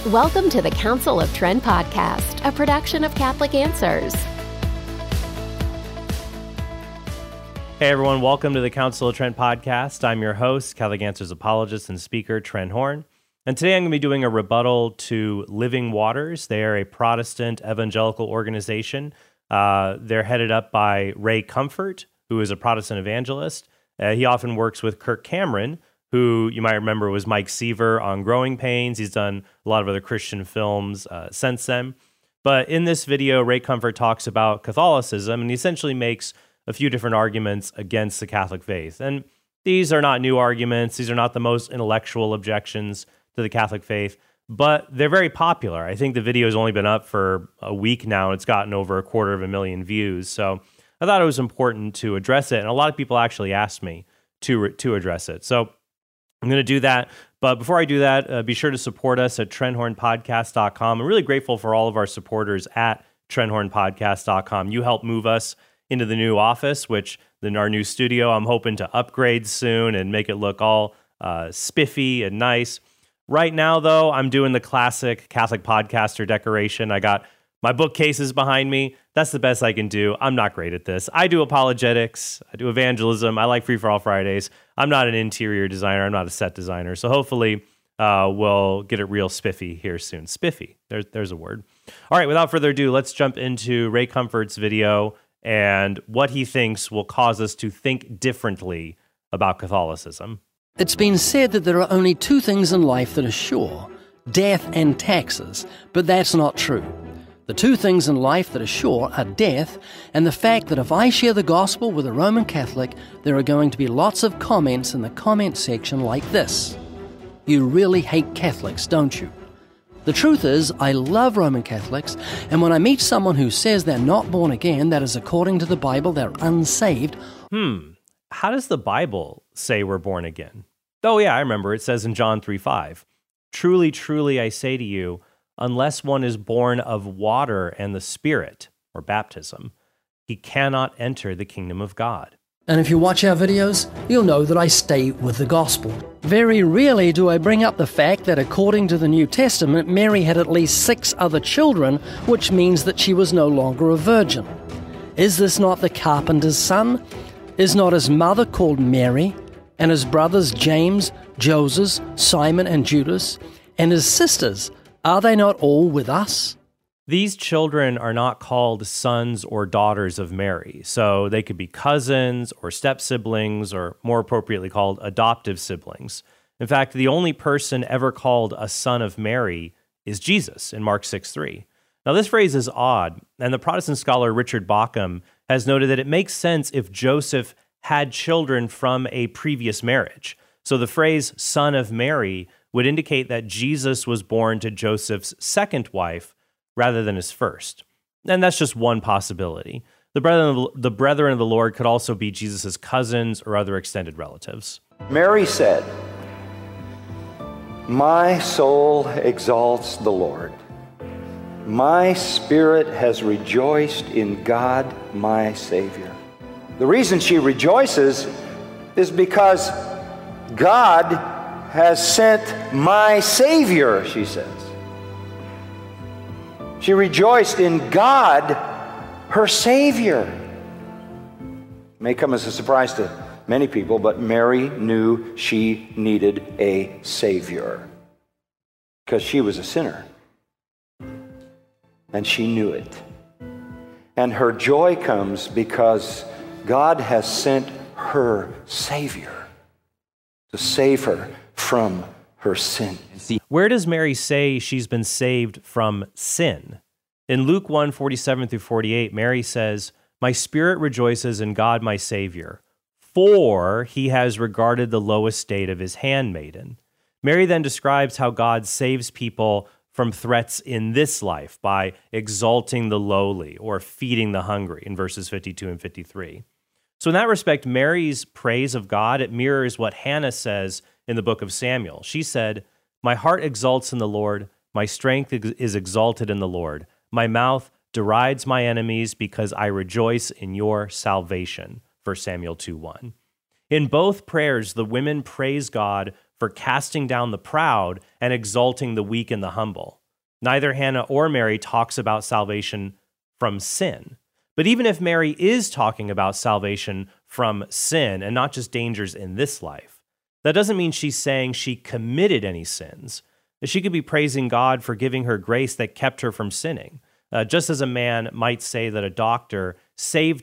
Welcome to the Council of Trent podcast, a production of Catholic Answers. Hey everyone, welcome to the Council of Trent podcast. I'm your host, Catholic Answers apologist and speaker, Trent Horn. And today I'm going to be doing a rebuttal to Living Waters. They are a Protestant evangelical organization. They're headed up by Ray Comfort, who is a Protestant evangelist. He often works with Kirk Cameron, who you might remember was Mike Seaver on Growing Pains. He's done a lot of other Christian films since then. But in this video, Ray Comfort talks about Catholicism, and he essentially makes a few different arguments against the Catholic faith. And these are not new arguments. These are not the most intellectual objections to the Catholic faith, but they're very popular. I think the video has only been up for a week now. It's gotten over 250,000 views. So I thought it was important to address it. And a lot of people actually asked me to address it. So I'm going to do that. But before I do that, be sure to support us at TrentHornPodcast.com. I'm really grateful for all of our supporters at TrentHornPodcast.com. You help move us into the new office, which in our new studio, I'm hoping to upgrade soon and make it look all spiffy and nice. Right now, though, I'm doing the classic Catholic podcaster decoration. I got my bookcases behind me. That's the best I can do. I'm not great at this. I do apologetics. I do evangelism. I like Free for All Fridays. I'm not an interior designer. I'm not a set designer. So hopefully we'll get it real spiffy here soon. Spiffy. There's a word. All right, without further ado, let's jump into Ray Comfort's video and what he thinks will cause us to think differently about Catholicism. It's been said that there are only two things in life that are sure, death and taxes, but that's not true. The two things in life that are sure are death and the fact that if I share the gospel with a Roman Catholic, there are going to be lots of comments in the comment section like this. You really hate Catholics, don't you? The truth is, I love Roman Catholics, and when I meet someone who says they're not born again, that is according to the Bible, they're unsaved. How does the Bible say we're born again? Oh yeah, I remember. It says in John 3:5, "Truly, truly, I say to you, unless one is born of water and the Spirit, or baptism, he cannot enter the kingdom of God." And if you watch our videos, you'll know that I stay with the gospel. Very rarely do I bring up the fact that according to the New Testament, Mary had at least 6 other children, which means that she was no longer a virgin. Is this not the carpenter's son? Is not his mother called Mary? And his brothers James, Joseph, Simon, and Judas? And his sisters, are they not all with us? These children are not called sons or daughters of Mary, so they could be cousins or step-siblings, or more appropriately called adoptive siblings. In fact, the only person ever called a son of Mary is Jesus in Mark 6:3. Now, this phrase is odd, and the Protestant scholar Richard Bauckham has noted that it makes sense if Joseph had children from a previous marriage. So the phrase son of Mary would indicate that Jesus was born to Joseph's second wife rather than his first. And that's just one possibility. The brethren of the Lord could also be Jesus' cousins or other extended relatives. Mary said, "My soul exalts the Lord. My spirit has rejoiced in God, my Savior." The reason she rejoices is because God has sent my Savior, she says. She rejoiced in God, her Savior. It may come as a surprise to many people, but Mary knew she needed a Savior because she was a sinner. And she knew it. And her joy comes because God has sent her Savior to save her from her sin. Where does Mary say she's been saved from sin? In Luke 1:47-48, Mary says, "My spirit rejoices in God my Savior, for he has regarded the low estate of his handmaiden." Mary then describes how God saves people from threats in this life by exalting the lowly or feeding the hungry in verses 52 and 53. So in that respect, Mary's praise of God, it mirrors what Hannah says in the book of Samuel. She said, "My heart exalts in the Lord, my strength is exalted in the Lord. My mouth derides my enemies because I rejoice in your salvation." 1 Samuel 2:1. In both prayers, the women praise God for casting down the proud and exalting the weak and the humble. Neither Hannah or Mary talks about salvation from sin. But even if Mary is talking about salvation from sin and not just dangers in this life, that doesn't mean she's saying she committed any sins. She could be praising God for giving her grace that kept her from sinning. Just as a man might say that a doctor saved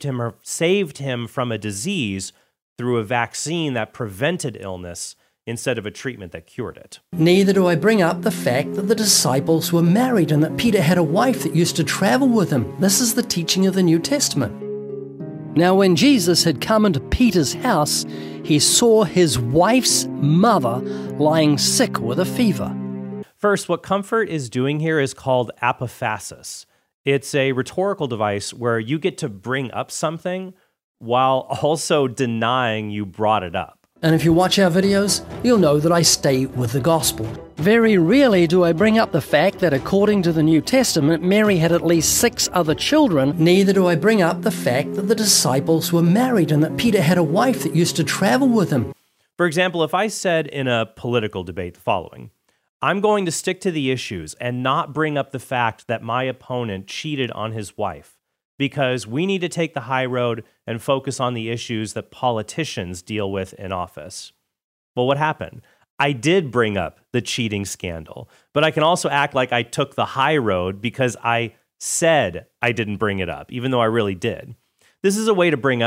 him from a disease through a vaccine that prevented illness instead of a treatment that cured it. Neither do I bring up the fact that the disciples were married and that Peter had a wife that used to travel with him. This is the teaching of the New Testament. Now, when Jesus had come into Peter's house, he saw his wife's mother lying sick with a fever. First, what Comfort is doing here is called apophasis. It's a rhetorical device where you get to bring up something while also denying you brought it up. And if you watch our videos, you'll know that I stay with the gospel. Very rarely do I bring up the fact that according to the New Testament, Mary had at least 6 other children. Neither do I bring up the fact that the disciples were married and that Peter had a wife that used to travel with him. For example, if I said in a political debate the following, I'm going to stick to the issues and not bring up the fact that my opponent cheated on his wife, because we need to take the high road and focus on the issues that politicians deal with in office. Well, what happened? I did bring up the cheating scandal, but I can also act like I took the high road because I said I didn't bring it up, even though I really did. This is a way to bring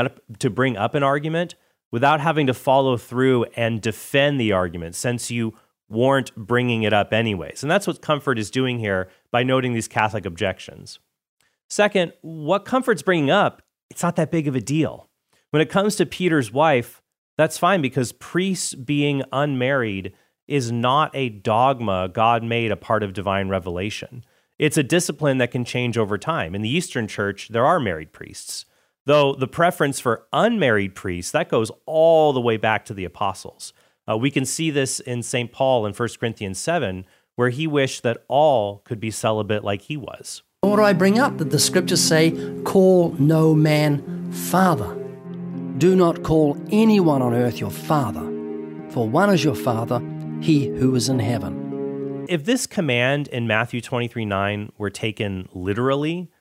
up an argument without having to follow through and defend the argument, since you weren't bringing it up anyways. And that's what Comfort is doing here by noting these Catholic objections. Second, what Comfort's bringing up, it's not that big of a deal. When it comes to Peter's wife, that's fine because priests being unmarried is not a dogma God made a part of divine revelation. It's a discipline that can change over time. In the Eastern Church, there are married priests, though the preference for unmarried priests, that goes all the way back to the apostles. We can see this in St. Paul in 1 Corinthians 7, where he wished that all could be celibate like he was. What do I bring up? That the scriptures say, call no man father. Do not call anyone on earth your father, for one is your father, he who is in heaven. If this command in Matthew 23:9 were taken literally,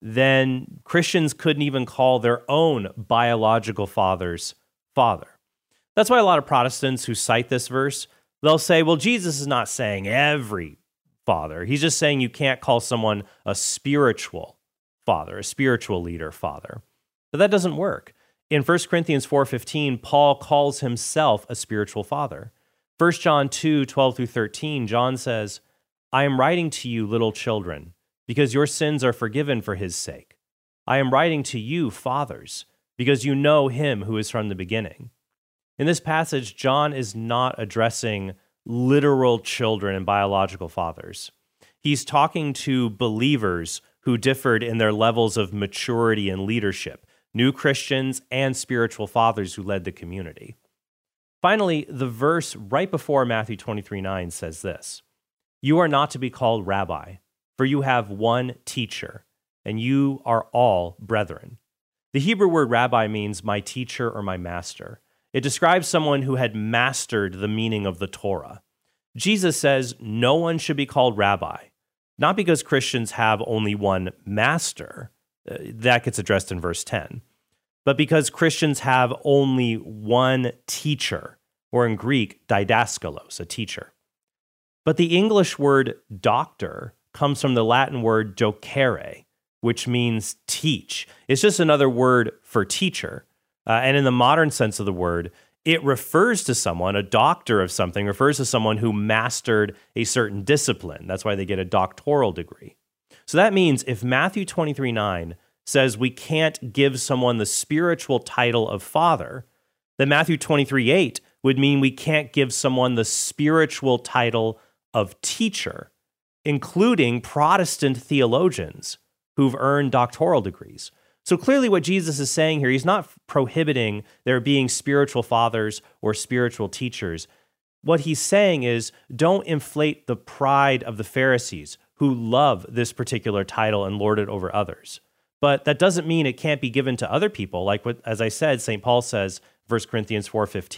then Christians couldn't even call their own biological fathers father. That's why a lot of Protestants who cite this verse, they'll say, well, Jesus is not saying every father. He's just saying you can't call someone a spiritual father, a spiritual leader father. But that doesn't work. In 1 Corinthians 4:15, Paul calls himself a spiritual father. 1 John 2:12-13, John says, I am writing to you, little children, because your sins are forgiven for his sake. I am writing to you, fathers, because you know him who is from the beginning. In this passage, John is not addressing literal children and biological fathers. He's talking to believers who differed in their levels of maturity and leadership, new Christians and spiritual fathers who led the community. Finally, the verse right before Matthew 23:9 says this, You are not to be called rabbi, for you have one teacher, and you are all brethren. The Hebrew word rabbi means my teacher or my master. It describes someone who had mastered the meaning of the Torah. Jesus says no one should be called rabbi, not because Christians have only one master, that gets addressed in verse 10, but because Christians have only one teacher, or in Greek, didaskalos, a teacher. But the English word doctor comes from the Latin word docere, which means teach. It's just another word for teacher. And in the modern sense of the word, it refers to someone, a doctor of something, refers to someone who mastered a certain discipline. That's why they get a doctoral degree. So that means if Matthew 23:9 says we can't give someone the spiritual title of father, then Matthew 23:8 would mean we can't give someone the spiritual title of teacher, including Protestant theologians who've earned doctoral degrees. So clearly what Jesus is saying here, he's not prohibiting there being spiritual fathers or spiritual teachers. What he's saying is don't inflate the pride of the Pharisees who love this particular title and lord it over others. But that doesn't mean it can't be given to other people. Like what, as I said, St. Paul says, 1 Corinthians 4:15,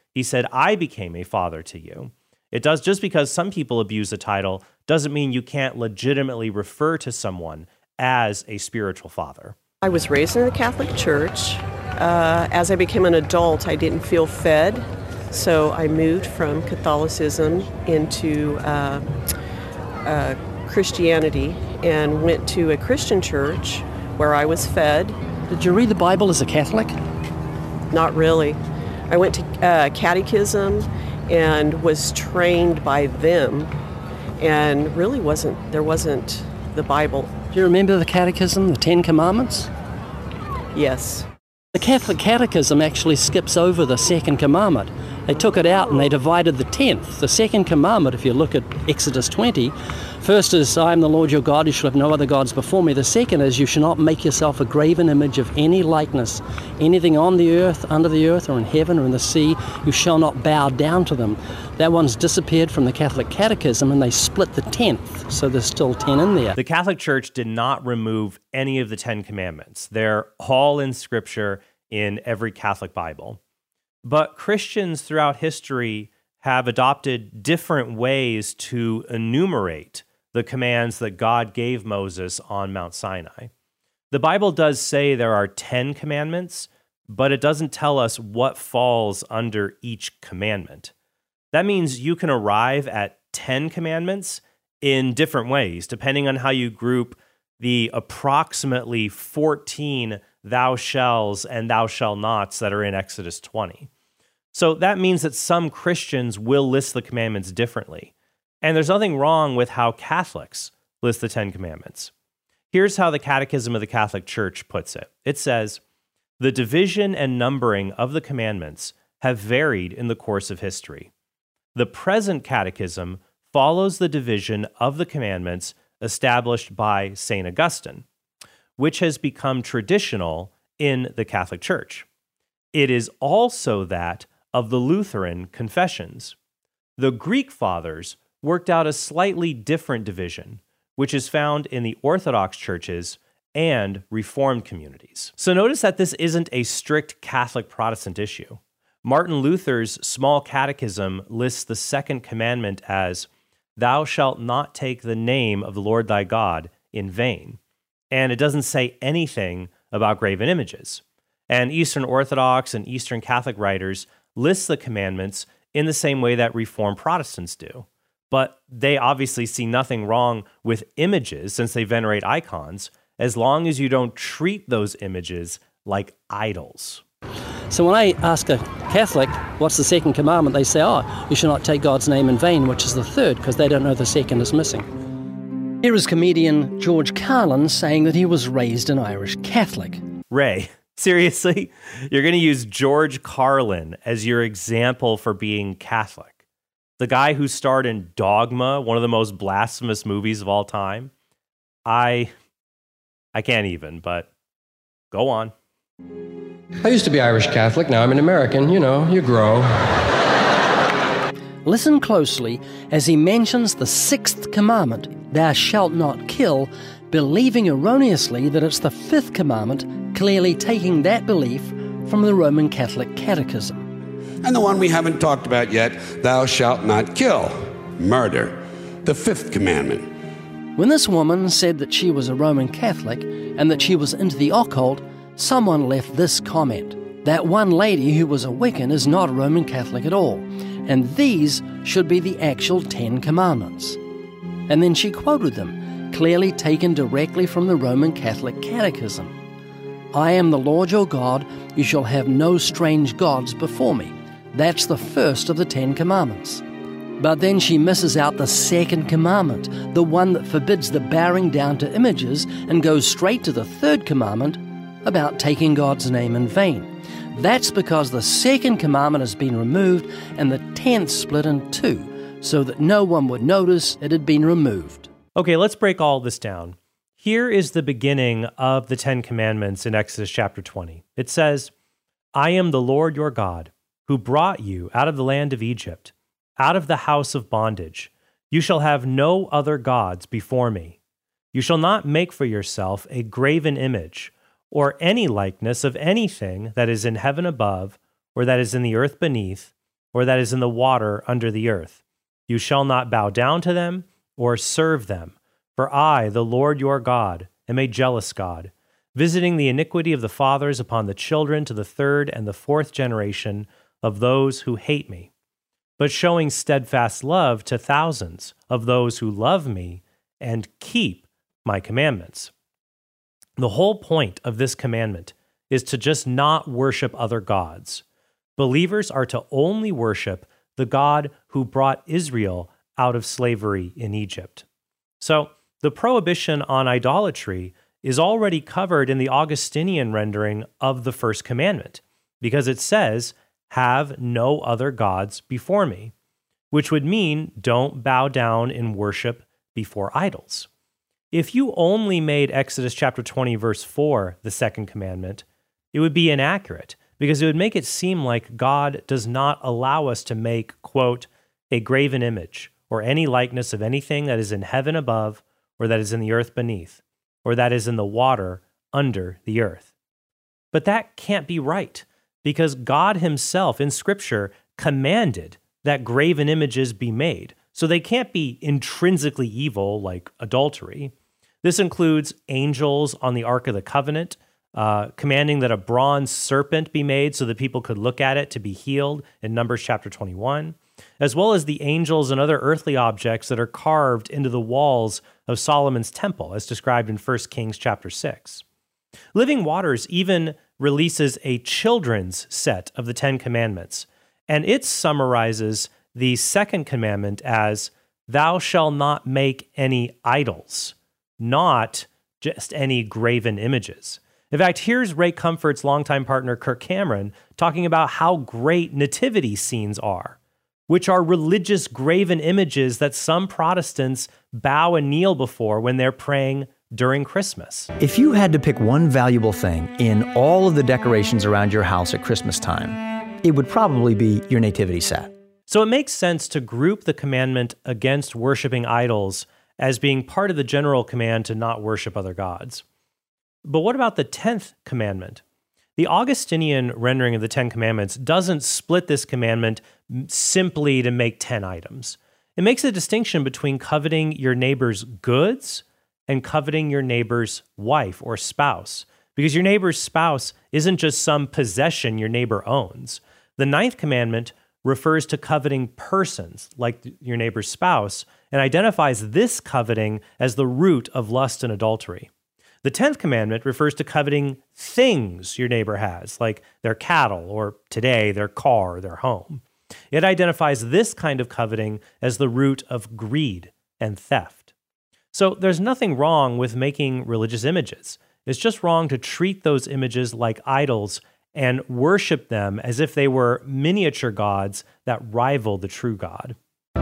He said, I became a father to you. It does, just because some people abuse the title doesn't mean you can't legitimately refer to someone as a spiritual father. I was raised in the Catholic Church. As I became an adult, I didn't feel fed, so I moved from Catholicism into Christianity and went to a Christian church where I was fed. Did you read the Bible as a Catholic? Not really. I went to catechism and was trained by them, and really there wasn't the Bible. Do you remember the catechism, the Ten Commandments? Yes. The Catholic Catechism actually skips over the second commandment. They took it out and they divided the 10th. The second commandment, if you look at Exodus 20, first is, I am the Lord your God, you shall have no other gods before me. The second is, you shall not make yourself a graven image of any likeness. Anything on the earth, under the earth, or in heaven, or in the sea, you shall not bow down to them. That one's disappeared from the Catholic Catechism, and they split the 10th, so there's still 10 in there. The Catholic Church did not remove any of the 10 Commandments. They're all in Scripture in every Catholic Bible. But Christians throughout history have adopted different ways to enumerate the commands that God gave Moses on Mount Sinai. The Bible does say there are 10 commandments, but it doesn't tell us what falls under each commandment. That means you can arrive at 10 commandments in different ways, depending on how you group the approximately 14 thou shalls and thou shall nots that are in Exodus 20. So that means that some Christians will list the commandments differently. And there's nothing wrong with how Catholics list the 10 commandments. Here's how the Catechism of the Catholic Church puts it. It says, the division and numbering of the commandments have varied in the course of history. The present Catechism follows the division of the commandments established by St. Augustine, which has become traditional in the Catholic Church. It is also that of the Lutheran confessions. The Greek fathers worked out a slightly different division, which is found in the Orthodox churches and Reformed communities. So notice that this isn't a strict Catholic Protestant issue. Martin Luther's Small Catechism lists the second commandment as, thou shalt not take the name of the Lord thy God in vain. And it doesn't say anything about graven images. And Eastern Orthodox and Eastern Catholic writers list the commandments in the same way that Reformed Protestants do. But they obviously see nothing wrong with images since they venerate icons, as long as you don't treat those images like idols. So when I ask a Catholic, what's the second commandment, they say, you shall not take God's name in vain, which is the third, because they don't know the second is missing. Here is comedian George Carlin saying that he was raised an Irish Catholic. Ray, seriously? You're going to use George Carlin as your example for being Catholic? The guy who starred in Dogma, one of the most blasphemous movies of all time? I can't even, but go on. I used to be Irish Catholic, now I'm an American. You know, you grow. Listen closely as he mentions the sixth commandment, thou shalt not kill, believing erroneously that it's the fifth commandment, clearly taking that belief from the Roman Catholic Catechism. And the one we haven't talked about yet, thou shalt not kill, murder, the fifth commandment. When this woman said that she was a Roman Catholic and that she was into the occult, someone left this comment. That one lady who was a Wiccan is not a Roman Catholic at all, and these should be the actual 10 Commandments. And then she quoted them, clearly taken directly from the Roman Catholic Catechism. I am the Lord your God, you shall have no strange gods before me. That's the first of the 10 Commandments. But then she misses out the second commandment, the one that forbids the bowing down to images, and goes straight to the third commandment about taking God's name in vain. That's because the second commandment has been removed and the 10th split in two, so that no one would notice it had been removed. Okay, let's break all this down. Here is the beginning of the 10 Commandments in Exodus chapter 20. It says, I am the Lord your God, who brought you out of the land of Egypt, out of the house of bondage. You shall have no other gods before me. You shall not make for yourself a graven image, or any likeness of anything that is in heaven above, or that is in the earth beneath, or that is in the water under the earth. You shall not bow down to them or serve them. For I, the Lord your God, am a jealous God, visiting the iniquity of the fathers upon the children to the third and the fourth generation of those who hate me, but showing steadfast love to thousands of those who love me and keep my commandments. The whole point of this commandment is to just not worship other gods. Believers are to only worship the God who brought Israel out of slavery in Egypt. So, the prohibition on idolatry is already covered in the Augustinian rendering of the first commandment, because it says, "Have no other gods before me," which would mean don't bow down in worship before idols. If you only made Exodus chapter 20, verse 4 the second commandment, it would be inaccurate, because it would make it seem like God does not allow us to make, quote, "a graven image, or any likeness of anything that is in heaven above, or that is in the earth beneath, or that is in the water under the earth." But that can't be right, because God himself in Scripture commanded that graven images be made, so they can't be intrinsically evil like adultery. This includes angels on the Ark of the Covenant, commanding that a bronze serpent be made so that people could look at it to be healed in Numbers chapter 21, as well as the angels and other earthly objects that are carved into the walls of Solomon's temple, as described in 1 Kings chapter 6. Living Waters even releases a children's set of the Ten Commandments, and it summarizes the second commandment as, "Thou shalt not make any idols," not just any graven images. In fact, here's Ray Comfort's longtime partner Kirk Cameron talking about how great nativity scenes are, which are religious graven images that some Protestants bow and kneel before when they're praying during Christmas. If you had to pick one valuable thing in all of the decorations around your house at Christmas time, it would probably be your nativity set. So it makes sense to group the commandment against worshiping idols as being part of the general command to not worship other gods. But what about the 10th commandment? The Augustinian rendering of the 10 commandments doesn't split this commandment simply to make 10 items. It makes a distinction between coveting your neighbor's goods and coveting your neighbor's wife or spouse, because your neighbor's spouse isn't just some possession your neighbor owns. The 9th commandment refers to coveting persons, like your neighbor's spouse, and identifies this coveting as the root of lust and adultery. The 10th commandment refers to coveting things your neighbor has, like their cattle, or today, their car, or their home. It identifies this kind of coveting as the root of greed and theft. So there's nothing wrong with making religious images. It's just wrong to treat those images like idols and worship them as if they were miniature gods that rival the true God.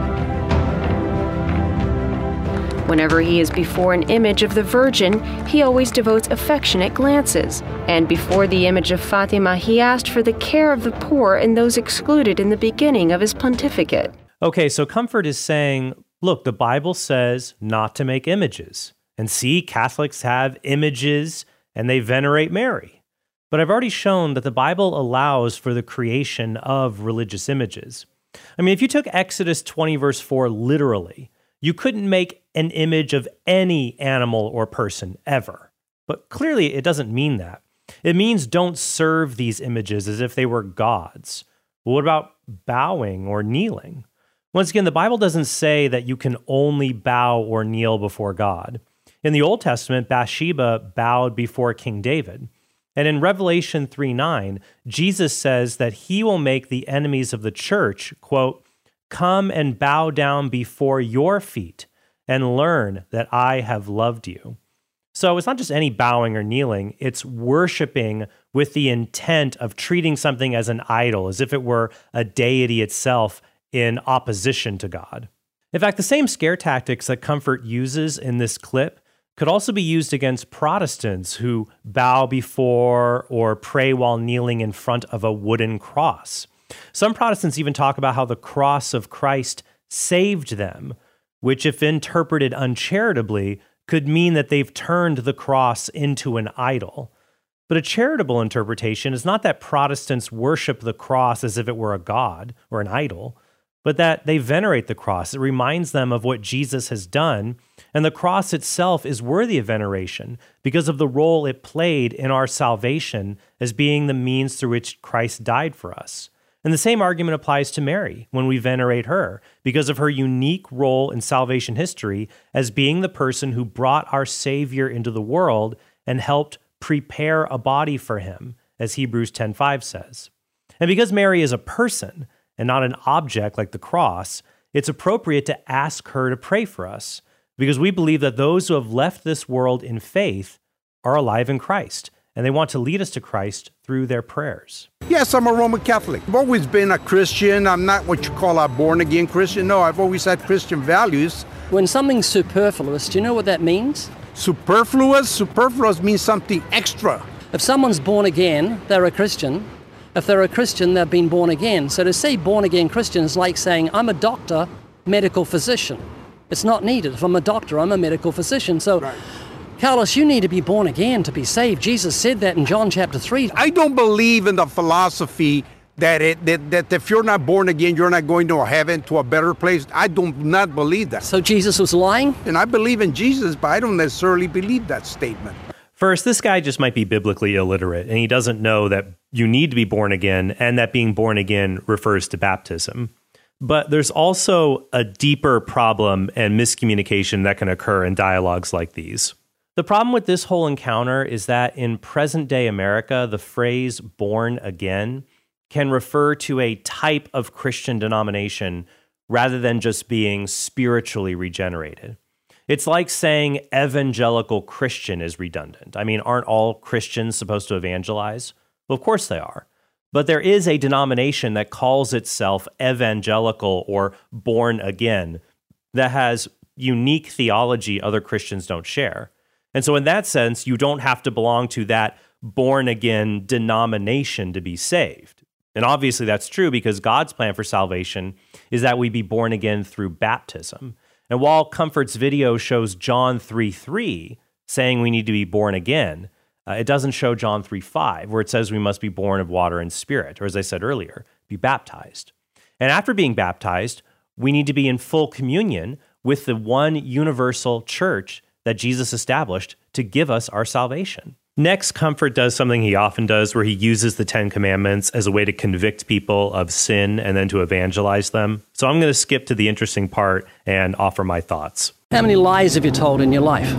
Whenever he is before an image of the Virgin, he always devotes affectionate glances. And before the image of Fatima, he asked for the care of the poor and those excluded in the beginning of his pontificate. Okay, so Comfort is saying, look, the Bible says not to make images. And see, Catholics have images and they venerate Mary. But I've already shown that the Bible allows for the creation of religious images. I mean, if you took Exodus 20 verse 4 literally, you couldn't make an image of any animal or person ever. But clearly it doesn't mean that. It means don't serve these images as if they were gods. Well, what about bowing or kneeling? Once again, the Bible doesn't say that you can only bow or kneel before God. In the Old Testament, Bathsheba bowed before King David. And in Revelation 3:9, Jesus says that he will make the enemies of the church, quote, "Come and bow down before your feet and learn that I have loved you." So it's not just any bowing or kneeling, it's worshiping with the intent of treating something as an idol, as if it were a deity itself in opposition to God. In fact, the same scare tactics that Comfort uses in this clip could also be used against Protestants who bow before or pray while kneeling in front of a wooden cross. Some Protestants even talk about how the cross of Christ saved them, which, if interpreted uncharitably, could mean that they've turned the cross into an idol. But a charitable interpretation is not that Protestants worship the cross as if it were a god or an idol, but that they venerate the cross. It reminds them of what Jesus has done, and the cross itself is worthy of veneration because of the role it played in our salvation as being the means through which Christ died for us. And the same argument applies to Mary when we venerate her because of her unique role in salvation history as being the person who brought our Savior into the world and helped prepare a body for him, as Hebrews 10:5 says. And because Mary is a person and not an object like the cross, it's appropriate to ask her to pray for us because we believe that those who have left this world in faith are alive in Christ, and they want to lead us to Christ through their prayers. Yes, I'm a Roman Catholic. I've always been a Christian. I'm not what you call a born-again Christian. No, I've always had Christian values. When something's superfluous, do you know what that means? Superfluous? Superfluous means something extra. If someone's born again, they're a Christian. If they're a Christian, they've been born again. So to say born again Christian is like saying, I'm a doctor, medical physician. It's not needed. If I'm a doctor, I'm a medical physician. So, right. Carlos, you need to be born again to be saved. Jesus said that in John chapter 3. I don't believe in the philosophy that if you're not born again, you're not going to heaven, to a better place. I do not believe that. So Jesus was lying? And I believe in Jesus, but I don't necessarily believe that statement. First, this guy just might be biblically illiterate, and he doesn't know that you need to be born again, and that being born again refers to baptism. But there's also a deeper problem and miscommunication that can occur in dialogues like these. The problem with this whole encounter is that in present-day America, the phrase born again can refer to a type of Christian denomination rather than just being spiritually regenerated. It's like saying evangelical Christian is redundant. I mean, aren't all Christians supposed to evangelize? Well, of course they are. But there is a denomination that calls itself evangelical or born again that has unique theology other Christians don't share. And so in that sense, you don't have to belong to that born again denomination to be saved. And obviously that's true because God's plan for salvation is that we be born again through baptism. And while Comfort's video shows John 3:3 saying we need to be born again, it doesn't show John 3:5 where it says we must be born of water and spirit, or as I said earlier, be baptized. And after being baptized, we need to be in full communion with the one universal church that Jesus established to give us our salvation. Next, Comfort does something he often does where he uses the 10 Commandments as a way to convict people of sin and then to evangelize them. So I'm going to skip to the interesting part and offer my thoughts. How many lies have you told in your life?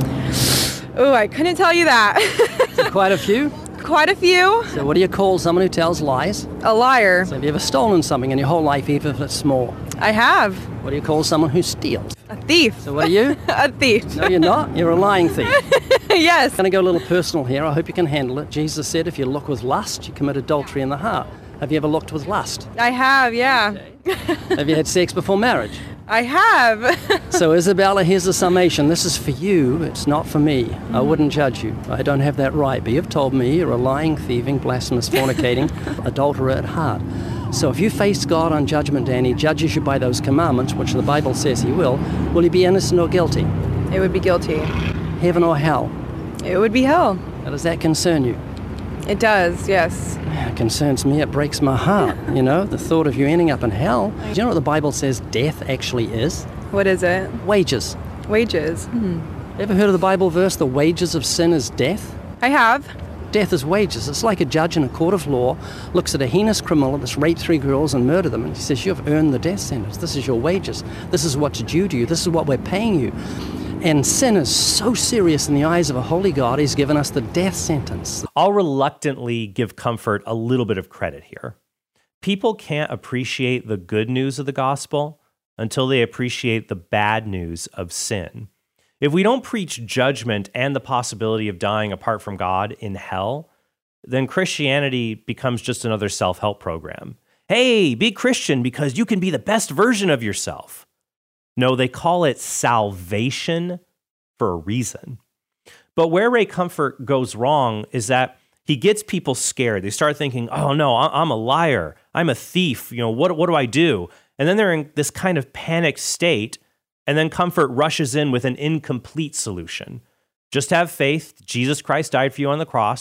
Oh, I couldn't tell you that. Quite a few? Quite a few. So what do you call someone who tells lies? A liar. So have you ever stolen something in your whole life, even if it's small? I have. What do you call someone who steals? A thief. So what are you? A thief. No, you're not. You're a lying thief. Yes. I'm going to go a little personal here. I hope you can handle it. Jesus said if you look with lust, you commit adultery in the heart. Have you ever looked with lust? I have, yeah. Okay. Have you had sex before marriage? I have. So Isabella, here's the summation. This is for you. It's not for me. I wouldn't judge you. I don't have that right. But you've told me you're a lying, thieving, blasphemous, fornicating adulterer at heart. So if you face God on Judgment Day and he judges you by those commandments, which the Bible says he will you be innocent or guilty? It would be guilty. Heaven or hell? It would be hell. Now, does that concern you? It does, yes. It concerns me. It breaks my heart, you know, the thought of you ending up in hell. Do you know what the Bible says death actually is? What is it? Wages. Wages. Ever heard of the Bible verse, the wages of sin is death? I have. Death is wages. It's like a judge in a court of law looks at a heinous criminal that's raped 3 girls and murdered them, and he says, you've earned the death sentence. This is your wages. This is what's due to you. This is what we're paying you. And sin is so serious in the eyes of a holy God, he's given us the death sentence. I'll reluctantly give Comfort a little bit of credit here. People can't appreciate the good news of the gospel until they appreciate the bad news of sin. If we don't preach judgment and the possibility of dying apart from God in hell, then Christianity becomes just another self-help program. Hey, be Christian because you can be the best version of yourself. No, they call it salvation for a reason. But where Ray Comfort goes wrong is that he gets people scared. They start thinking, oh no, I'm a liar. I'm a thief. You know, what do I do? And then they're in this kind of panicked state. And then Comfort rushes in with an incomplete solution. Just have faith. Jesus Christ died for you on the cross.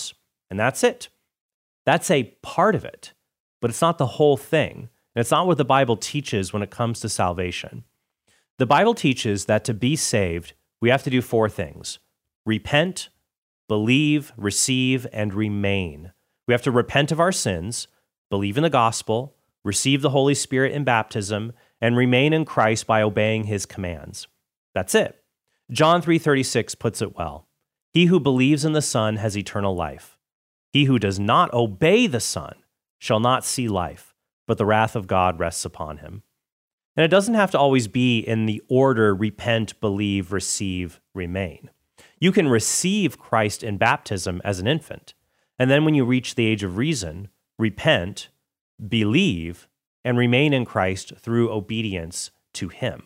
And that's it. That's a part of it, but it's not the whole thing. And it's not what the Bible teaches when it comes to salvation. The Bible teaches that to be saved, we have to do 4 things: repent, believe, receive, and remain. We have to repent of our sins, believe in the gospel, receive the Holy Spirit in baptism, and remain in Christ by obeying his commands. That's it. John 3:36 puts it well. He who believes in the Son has eternal life. He who does not obey the Son shall not see life, but the wrath of God rests upon him. And it doesn't have to always be in the order repent, believe, receive, remain. You can receive Christ in baptism as an infant, and then when you reach the age of reason, repent, believe, and remain in Christ through obedience to him.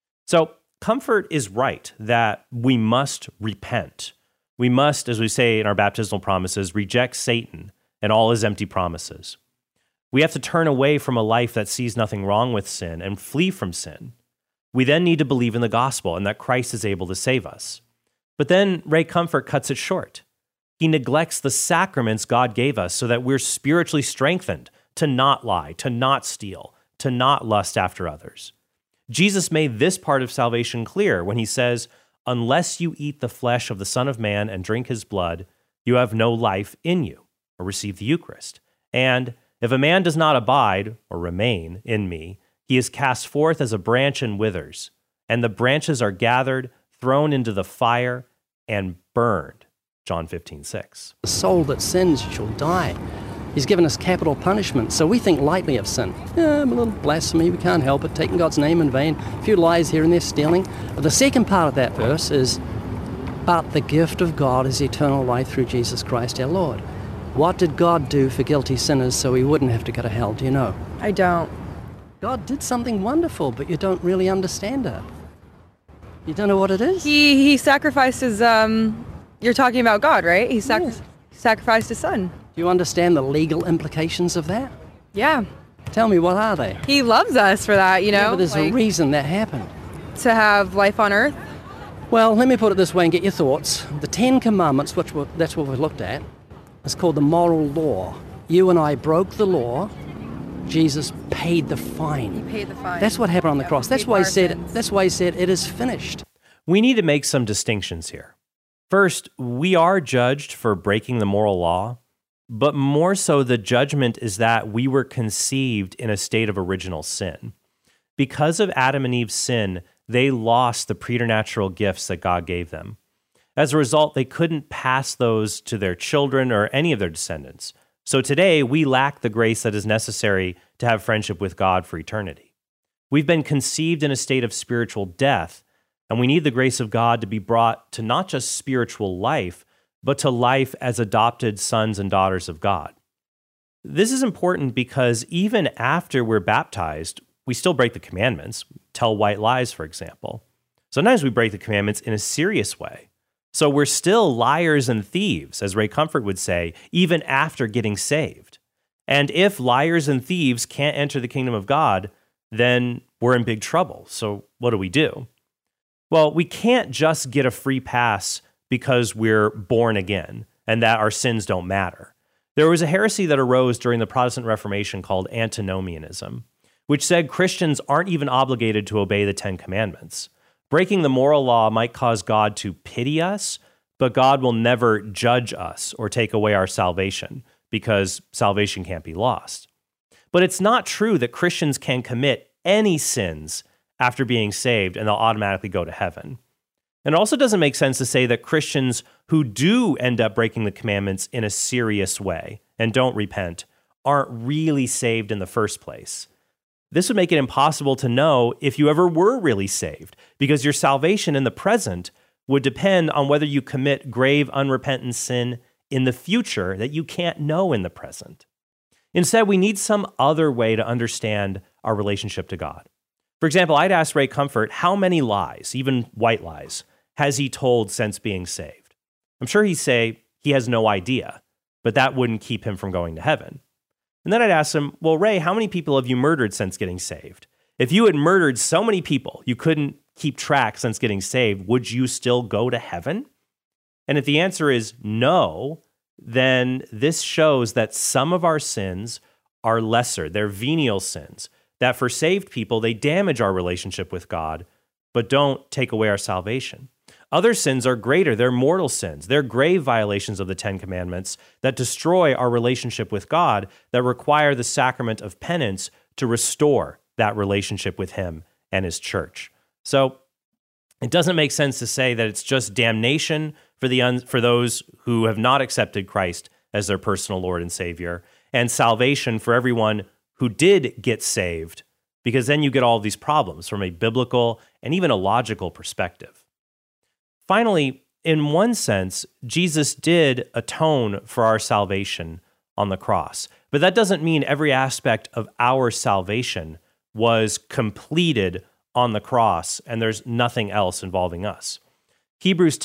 So Comfort is right that we must repent. We must, as we say in our baptismal promises, reject Satan and all his empty promises. We have to turn away from a life that sees nothing wrong with sin and flee from sin. We then need to believe in the gospel and that Christ is able to save us. But then Ray Comfort cuts it short. He neglects the sacraments God gave us so that we're spiritually strengthened to not lie, to not steal, to not lust after others. Jesus made this part of salvation clear when he says, "Unless you eat the flesh of the Son of Man and drink his blood, you have no life in you," or receive the Eucharist. And if a man does not abide or remain in me, he is cast forth as a branch and withers, and the branches are gathered, thrown into the fire, and burned. John 15:6. The soul that sins shall die. He's given us capital punishment, so we think lightly of sin. A little blasphemy, we can't help it, taking God's name in vain, a few lies here and there, stealing. But the second part of that verse is, "But the gift of God is eternal life through Jesus Christ our Lord." What did God do for guilty sinners so we wouldn't have to go to hell? Do you know? I don't. God did something wonderful, but you don't really understand it. You don't know what it is? He sacrificed his, you're talking about God, right? He sacrificed his son. Do you understand the legal implications of that? Yeah. Tell me, what are they? He loves us for that, you know? Yeah, but there's a reason that happened. To have life on earth? Well, let me put it this way and get your thoughts. The Ten Commandments, that's what we looked at, is called the moral law. You and I broke the law. Jesus paid the fine. He paid the fine. That's what happened on the cross. That's why he said, "It is finished." We need to make some distinctions here. First, we are judged for breaking the moral law, but more so the judgment is that we were conceived in a state of original sin. Because of Adam and Eve's sin, they lost the preternatural gifts that God gave them. As a result, they couldn't pass those to their children or any of their descendants. So today, we lack the grace that is necessary to have friendship with God for eternity. We've been conceived in a state of spiritual death, and we need the grace of God to be brought to not just spiritual life, but to life as adopted sons and daughters of God. This is important because even after we're baptized, we still break the commandments, tell white lies, for example. Sometimes we break the commandments in a serious way. So we're still liars and thieves, as Ray Comfort would say, even after getting saved. And if liars and thieves can't enter the kingdom of God, then we're in big trouble. So what do? Well, we can't just get a free pass because we're born again and that our sins don't matter. There was a heresy that arose during the Protestant Reformation called antinomianism, which said Christians aren't even obligated to obey the Ten Commandments. Breaking the moral law might cause God to pity us, but God will never judge us or take away our salvation because salvation can't be lost. But it's not true that Christians can commit any sins after being saved and they'll automatically go to heaven. And it also doesn't make sense to say that Christians who do end up breaking the commandments in a serious way and don't repent aren't really saved in the first place. This would make it impossible to know if you ever were really saved, because your salvation in the present would depend on whether you commit grave, unrepentant sin in the future that you can't know in the present. Instead, we need some other way to understand our relationship to God. For example, I'd ask Ray Comfort how many lies, even white lies, has he told since being saved? I'm sure he'd say he has no idea, but that wouldn't keep him from going to heaven. And then I'd ask him, well, Ray, how many people have you murdered since getting saved? If you had murdered so many people you couldn't keep track since getting saved, would you still go to heaven? And if the answer is no, then this shows that some of our sins are lesser. They're venial sins, that for saved people, they damage our relationship with God, but don't take away our salvation. Other sins are greater. They're mortal sins. They're grave violations of the Ten Commandments that destroy our relationship with God, that require the sacrament of penance to restore that relationship with Him and His church. So it doesn't make sense to say that it's just damnation for those who have not accepted Christ as their personal Lord and Savior, and salvation for everyone who did get saved, because then you get all of these problems from a biblical and even a logical perspective. Finally, in one sense, Jesus did atone for our salvation on the cross, but that doesn't mean every aspect of our salvation was completed on the cross and there's nothing else involving us. Hebrews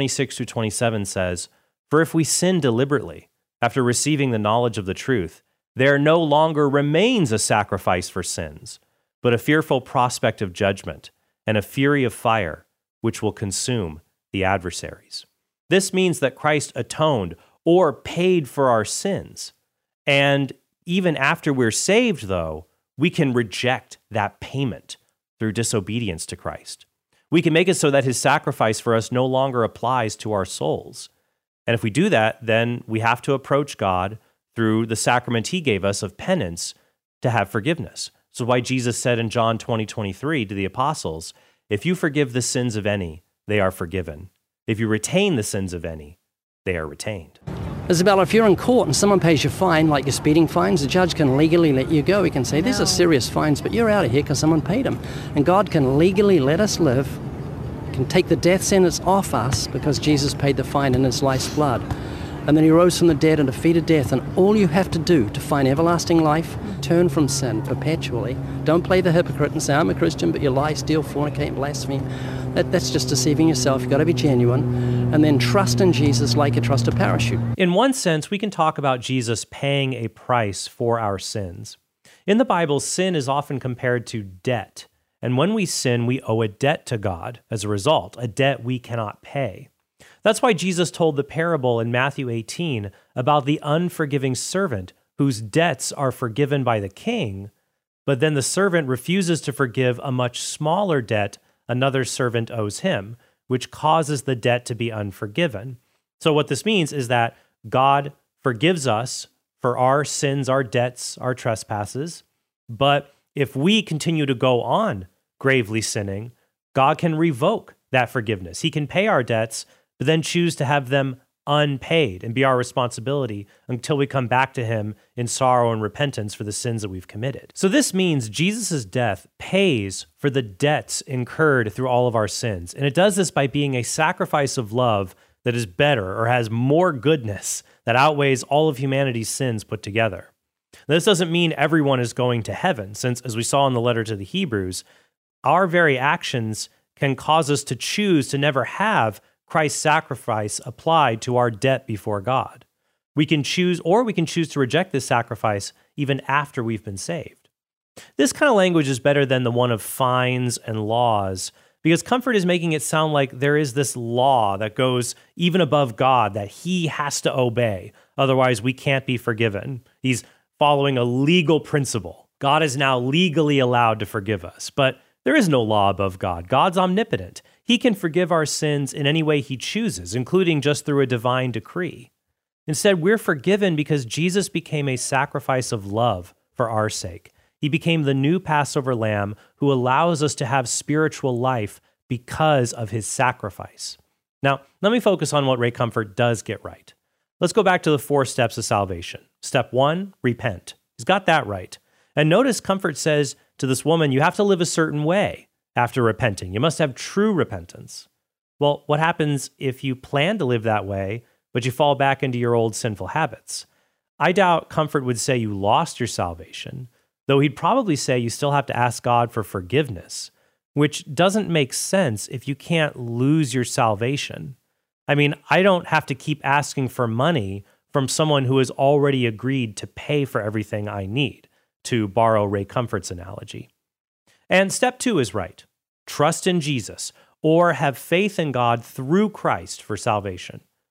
10:26-27 says, "For if we sin deliberately, after receiving the knowledge of the truth, there no longer remains a sacrifice for sins, but a fearful prospect of judgment and a fury of fire, which will consume the adversaries." This means that Christ atoned or paid for our sins. And even after we're saved, though, we can reject that payment through disobedience to Christ. We can make it so that His sacrifice for us no longer applies to our souls. And if we do that, then we have to approach God through the sacrament He gave us of penance to have forgiveness. So why Jesus said in John 20:23 to the apostles, "If you forgive the sins of any, they are forgiven. If you retain the sins of any, they are retained." Isabella, if you're in court and someone pays you a fine, like your speeding fines, the judge can legally let you go. He can say, these are serious fines, but you're out of here because someone paid them. And God can legally let us live, can take the death sentence off us because Jesus paid the fine in His life's blood. And then He rose from the dead and defeated death. And all you have to do to find everlasting life, turn from sin perpetually. Don't play the hypocrite and say, I'm a Christian, but you lie, steal, fornicate, and blaspheme. That's just deceiving yourself. You've got to be genuine. And then trust in Jesus like you trust a parachute. In one sense, we can talk about Jesus paying a price for our sins. In the Bible, sin is often compared to debt. And when we sin, we owe a debt to God as a result, a debt we cannot pay. That's why Jesus told the parable in Matthew 18 about the unforgiving servant whose debts are forgiven by the king, but then the servant refuses to forgive a much smaller debt another servant owes him, which causes the debt to be unforgiven. So what this means is that God forgives us for our sins, our debts, our trespasses, but if we continue to go on gravely sinning, God can revoke that forgiveness. He can pay our debts, but then choose to have them unpaid and be our responsibility until we come back to Him in sorrow and repentance for the sins that we've committed. So this means Jesus' death pays for the debts incurred through all of our sins. And it does this by being a sacrifice of love that is better or has more goodness that outweighs all of humanity's sins put together. Now, this doesn't mean everyone is going to heaven, since as we saw in the letter to the Hebrews, our very actions can cause us to choose to never have Christ's sacrifice applied to our debt before God. We can choose to reject this sacrifice even after we've been saved. This kind of language is better than the one of fines and laws, because Comfort is making it sound like there is this law that goes even above God that He has to obey. Otherwise, we can't be forgiven. He's following a legal principle. God is now legally allowed to forgive us, but there is no law above God. God's omnipotent. He can forgive our sins in any way He chooses, including just through a divine decree. Instead, we're forgiven because Jesus became a sacrifice of love for our sake. He became the new Passover lamb who allows us to have spiritual life because of His sacrifice. Now, let me focus on what Ray Comfort does get right. Let's go back to the 4 steps of salvation. Step 1, repent. He's got that right. And notice Comfort says to this woman, you have to live a certain way after repenting. You must have true repentance. Well, what happens if you plan to live that way, but you fall back into your old sinful habits? I doubt Comfort would say you lost your salvation, though he'd probably say you still have to ask God for forgiveness, which doesn't make sense if you can't lose your salvation. I mean, I don't have to keep asking for money from someone who has already agreed to pay for everything I need, to borrow Ray Comfort's analogy. And step 2 is right. Trust in Jesus, or have faith in God through Christ for salvation.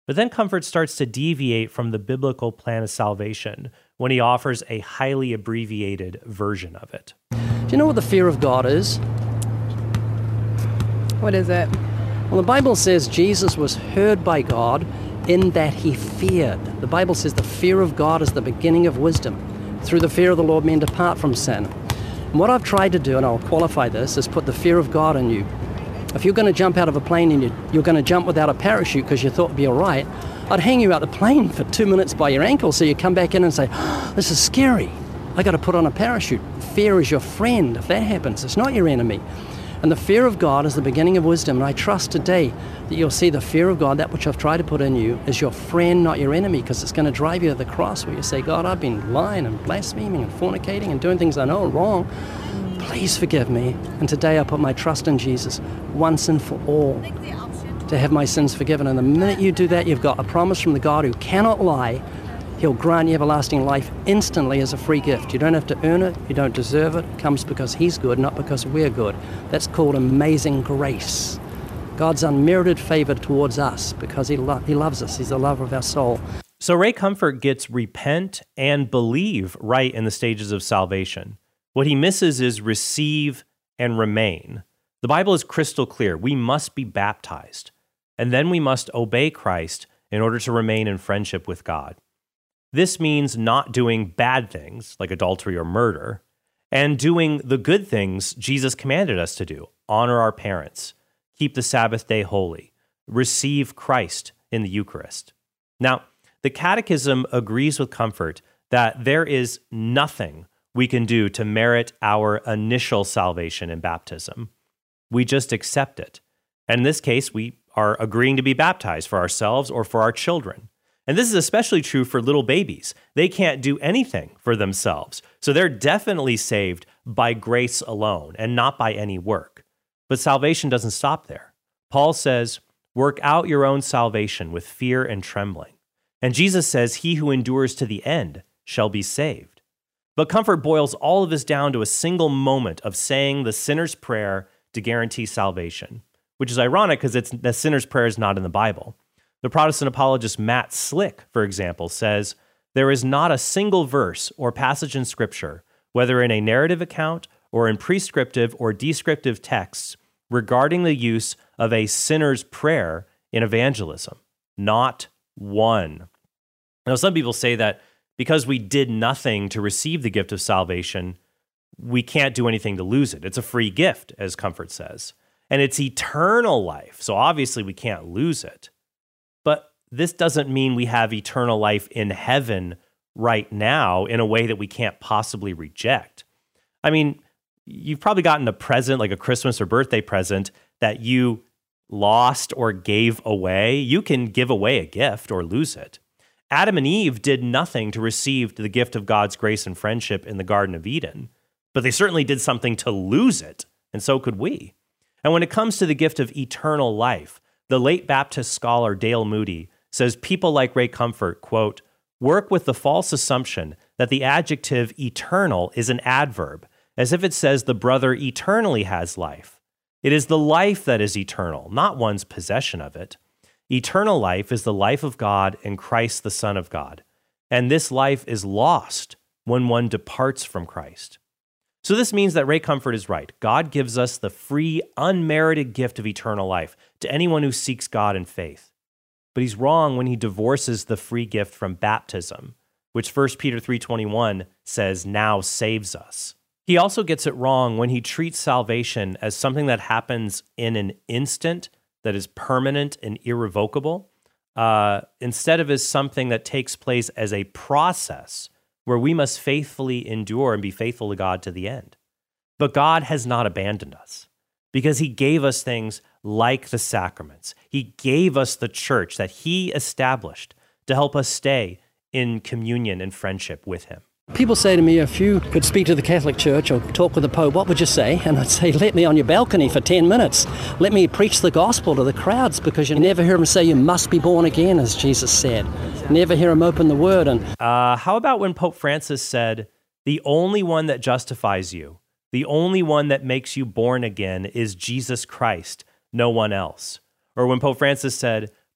But then Comfort starts to deviate from the biblical plan of salvation when he offers a highly abbreviated version of it. Do you know what the fear of God is? What is it? Well, the Bible says Jesus was heard by God in that he feared. The Bible says the fear of God is the beginning of wisdom. Through the fear of the Lord, men depart from sin. And what I've tried to do, and I'll qualify this, is put the fear of God in you. If you're going to jump out of a plane and you're going to jump without a parachute because you thought it'd be all right, I'd hang you out the plane for 2 minutes by your ankle so you come back in and say, oh, this is scary. I got to put on a parachute. Fear is your friend. If that happens, it's not your enemy. And the fear of God is the beginning of wisdom. And I trust today that you'll see the fear of God, that which I've tried to put in you, is your friend, not your enemy, because it's going to drive you to the cross where you say, God, I've been lying and blaspheming and fornicating and doing things I know are wrong. Please forgive me. And today I put my trust in Jesus once and for all to have my sins forgiven. And the minute you do that, you've got a promise from the God who cannot lie. He'll grant you everlasting life instantly as a free gift. You don't have to earn it. You don't deserve it. It comes because he's good, not because we're good. That's called amazing grace. God's unmerited favor towards us because he loves us. He's the lover of our soul. So Ray Comfort gets repent and believe right in the stages of salvation. What he misses is receive and remain. The Bible is crystal clear. We must be baptized, and then we must obey Christ in order to remain in friendship with God. This means not doing bad things like adultery or murder, and doing the good things Jesus commanded us to do. Honor our parents, keep the Sabbath day holy, receive Christ in the Eucharist. Now, the Catechism agrees with Comfort that there is nothing we can do to merit our initial salvation in baptism. We just accept it. And in this case, we are agreeing to be baptized for ourselves or for our children. And this is especially true for little babies. They can't do anything for themselves. So they're definitely saved by grace alone and not by any work. But salvation doesn't stop there. Paul says, work out your own salvation with fear and trembling. And Jesus says, he who endures to the end shall be saved. But Comfort boils all of this down to a single moment of saying the sinner's prayer to guarantee salvation, which is ironic because the sinner's prayer is not in the Bible. The Protestant apologist Matt Slick, for example, says, there is not a single verse or passage in Scripture, whether in a narrative account or in prescriptive or descriptive texts, regarding the use of a sinner's prayer in evangelism. Not one. Now, some people say that because we did nothing to receive the gift of salvation, we can't do anything to lose it. It's a free gift, as Comfort says. And it's eternal life, so obviously we can't lose it. But this doesn't mean we have eternal life in heaven right now in a way that we can't possibly reject. I mean, you've probably gotten a present, like a Christmas or birthday present, that you lost or gave away. You can give away a gift or lose it. Adam and Eve did nothing to receive the gift of God's grace and friendship in the Garden of Eden, but they certainly did something to lose it, and so could we. And when it comes to the gift of eternal life, the late Baptist scholar Dale Moody says people like Ray Comfort, quote, work with the false assumption that the adjective eternal is an adverb, as if it says the brother eternally has life. It is the life that is eternal, not one's possession of it. Eternal life is the life of God in Christ, the Son of God. And this life is lost when one departs from Christ. So this means that Ray Comfort is right. God gives us the free, unmerited gift of eternal life to anyone who seeks God in faith. But he's wrong when he divorces the free gift from baptism, which 1 Peter 3:21 says now saves us. He also gets it wrong when he treats salvation as something that happens in an instant, that is permanent and irrevocable, instead of as something that takes place as a process where we must faithfully endure and be faithful to God to the end. But God has not abandoned us because he gave us things like the sacraments. He gave us the church that he established to help us stay in communion and friendship with him. People say to me, if you could speak to the Catholic Church or talk with the Pope, what would you say? And I'd say, let me on your balcony for 10 minutes. Let me preach the gospel to the crowds, because you never hear him say you must be born again, as Jesus said. Never hear him open the word. And how about when Pope Francis said, the only one that justifies you, the only one that makes you born again is Jesus Christ, no one else. Or when Pope Francis said,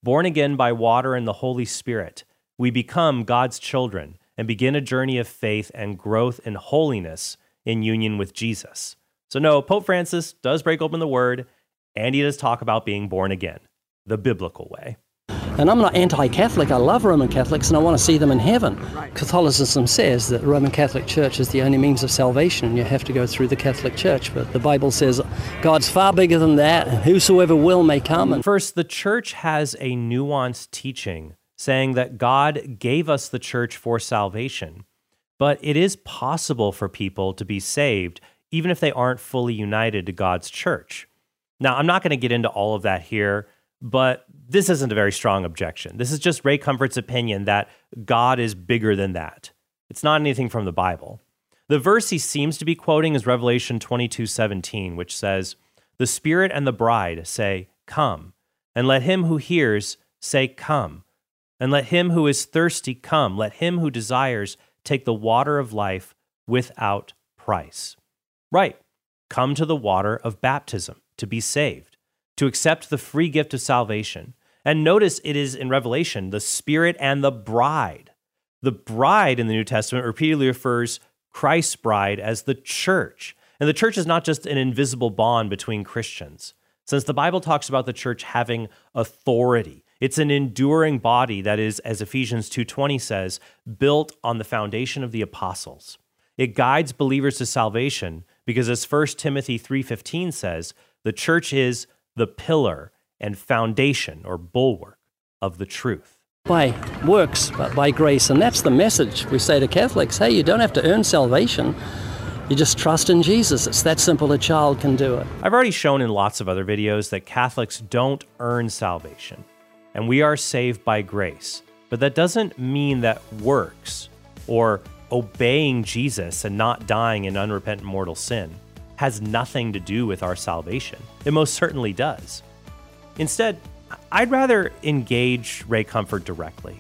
Born again by water and the Holy Spirit, we become God's children and begin a journey of faith and growth in holiness in union with Jesus. So no, Pope Francis does break open the Word, and he does talk about being born again, the biblical way. And I'm not anti-Catholic. I love Roman Catholics and I want to see them in heaven. Catholicism says that the Roman Catholic Church is the only means of salvation and you have to go through the Catholic Church. But the Bible says God's far bigger than that, and whosoever will may come. First, the Church has a nuanced teaching saying that God gave us the Church for salvation, but it is possible for people to be saved even if they aren't fully united to God's Church. Now, I'm not going to get into all of that here, but this isn't a very strong objection. This is just Ray Comfort's opinion that God is bigger than that. It's not anything from the Bible. The verse he seems to be quoting is Revelation 22:17, which says, "The Spirit and the bride say, 'Come,' and let him who hears say, 'Come,' and let him who is thirsty come. Let him who desires take the water of life without price." Right. Come to the water of baptism to be saved, to accept the free gift of salvation. And notice it is in Revelation, the Spirit and the bride. The bride in the New Testament repeatedly refers Christ's bride as the church. And the church is not just an invisible bond between Christians. Since the Bible talks about the church having authority, it's an enduring body that is, as Ephesians 2:20 says, built on the foundation of the apostles. It guides believers to salvation because, as 1 Timothy 3:15 says, the church is the pillar and foundation or bulwark of the truth. By works, but by grace. And that's the message we say to Catholics. Hey, you don't have to earn salvation. You just trust in Jesus. It's that simple. A child can do it. I've already shown in lots of other videos that Catholics don't earn salvation, and we are saved by grace. But that doesn't mean that works or obeying Jesus and not dying in unrepentant mortal sin has nothing to do with our salvation. It most certainly does. Instead, I'd rather engage Ray Comfort directly.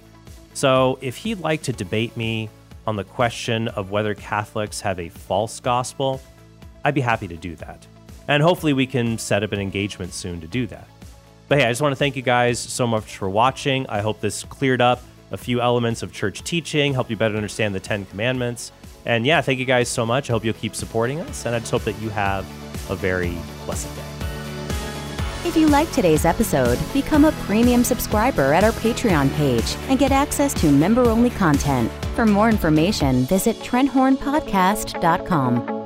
So if he'd like to debate me on the question of whether Catholics have a false gospel, I'd be happy to do that. And hopefully we can set up an engagement soon to do that. But hey, I just want to thank you guys so much for watching. I hope this cleared up a few elements of church teaching, helped you better understand the 10 Commandments. And yeah, thank you guys so much. I hope you'll keep supporting us, and I just hope that you have a very blessed day. If you liked today's episode, become a premium subscriber at our Patreon page and get access to member-only content. For more information, visit TrentHornPodcast.com.